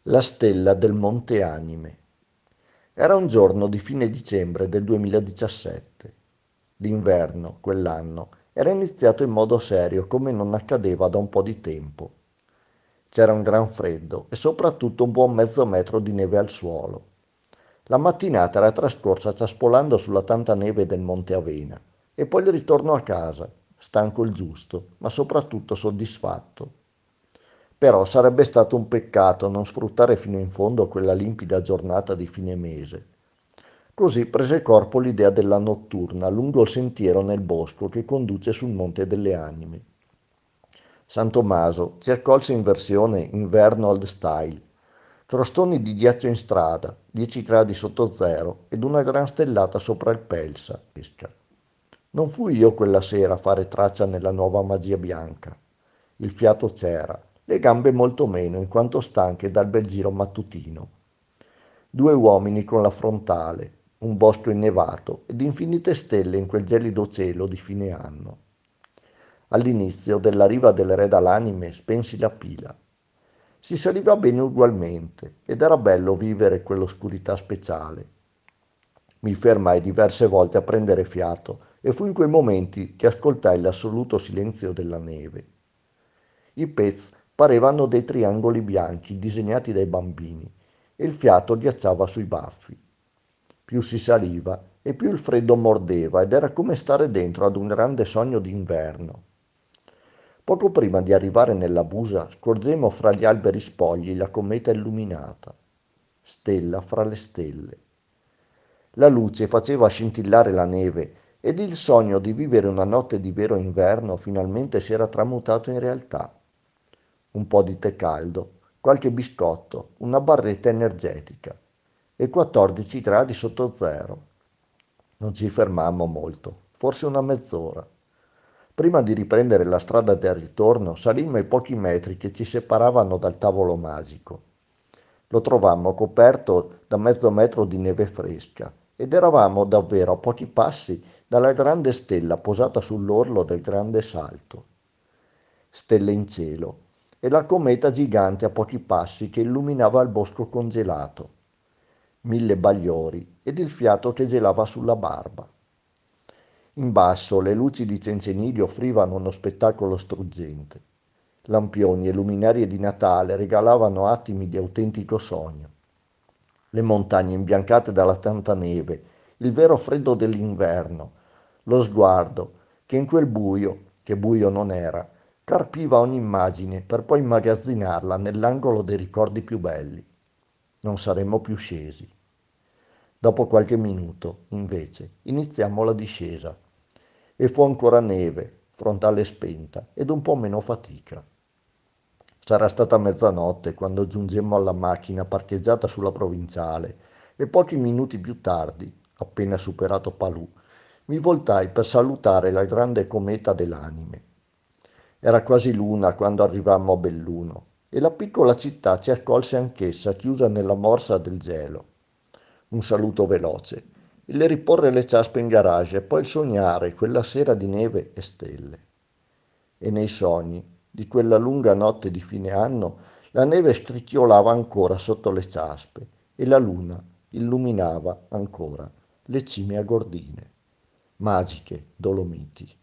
La stella del Monte Anime. Era un giorno di fine dicembre del 2017. L'inverno, quell'anno, era iniziato in modo serio come non accadeva da un po' di tempo. C'era un gran freddo e soprattutto un buon mezzo metro di neve al suolo. La mattinata era trascorsa ciaspolando sulla tanta neve del Monte Avena e poi il ritorno a casa, stanco il giusto, ma soprattutto soddisfatto. Però sarebbe stato un peccato non sfruttare fino in fondo quella limpida giornata di fine mese. Così prese corpo l'idea della notturna lungo il sentiero nel bosco che conduce sul Monte delle Anime. San Tommaso ci accolse in versione inverno old style. Crostoni di ghiaccio in strada, 10 gradi sotto zero ed una gran stellata sopra il Pelsa. Non fui io quella sera a fare traccia nella nuova magia bianca. Il fiato c'era, le gambe molto meno in quanto stanche dal bel giro mattutino. Due uomini con la frontale, un bosco innevato ed infinite stelle in quel gelido cielo di fine anno. All'inizio della riva del Re dall'Anime spensi la pila. Si saliva bene ugualmente ed era bello vivere quell'oscurità speciale. Mi fermai diverse volte a prendere fiato e fu in quei momenti che ascoltai l'assoluto silenzio della neve. I pezzi parevano dei triangoli bianchi disegnati dai bambini e il fiato ghiacciava sui baffi. Più si saliva e più il freddo mordeva ed era come stare dentro ad un grande sogno d'inverno. Poco prima di arrivare nella busa scorgemmo fra gli alberi spogli la cometa illuminata, stella fra le stelle. La luce faceva scintillare la neve ed il sogno di vivere una notte di vero inverno finalmente si era tramutato in realtà. Un po' di tè caldo, qualche biscotto, una barretta energetica e 14 gradi sotto zero. Non ci fermammo molto, forse una mezz'ora. Prima di riprendere la strada del ritorno, salimmo i pochi metri che ci separavano dal tavolo magico. Lo trovammo coperto da mezzo metro di neve fresca ed eravamo davvero a pochi passi dalla grande stella posata sull'orlo del grande salto. Stelle in cielo e la cometa gigante a pochi passi che illuminava il bosco congelato, 1000 bagliori ed il fiato che gelava sulla barba. In basso le luci di Cencenigli offrivano uno spettacolo struggente. Lampioni e luminarie di Natale regalavano attimi di autentico sogno. Le montagne imbiancate dalla tanta neve, il vero freddo dell'inverno, lo sguardo che in quel buio, che buio non era, carpiva ogni immagine per poi immagazzinarla nell'angolo dei ricordi più belli. Non saremmo più scesi. Dopo qualche minuto, invece, iniziammo la discesa e fu ancora neve, frontale spenta ed un po' meno fatica. Sarà stata mezzanotte quando giungemmo alla macchina parcheggiata sulla provinciale e pochi minuti più tardi, appena superato Palù, mi voltai per salutare la grande cometa dell'Anime. Era quasi l'una quando arrivammo a Belluno e la piccola città ci accolse anch'essa chiusa nella morsa del gelo. Un saluto veloce, il riporre le ciaspe in garage e poi il sognare quella sera di neve e stelle. E nei sogni di quella lunga notte di fine anno la neve scricchiolava ancora sotto le ciaspe e la luna illuminava ancora le cime agordine. Magiche Dolomiti.